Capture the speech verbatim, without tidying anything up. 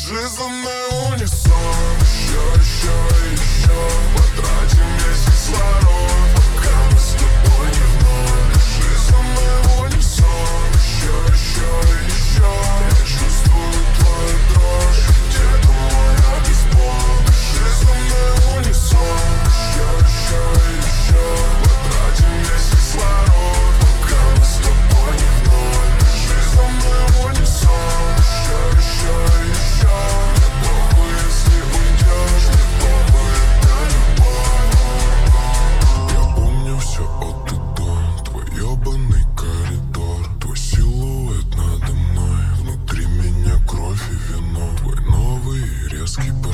Бежи за мной в унисон. Еще, еще, еще. Потратим весь кислород, пока мы с тобой не вновь. Бежи за мной в унисон. Еще, еще, еще. Я чувствую твою дрожь, где-то моя бейсбол. Бежи за мной в унисон. Еще, еще, еще. Потратим весь кислород, пока мы с тобой не вновь. Бежи за мной в унисон. Еще, еще, еще. Мне похуй, если уйдешь. Мне похуй, это любовь. Я помню все от и до. Твой ебаный коридор. Твой силуэт надо мной. Внутри меня кровь и вино. Твой новый резкий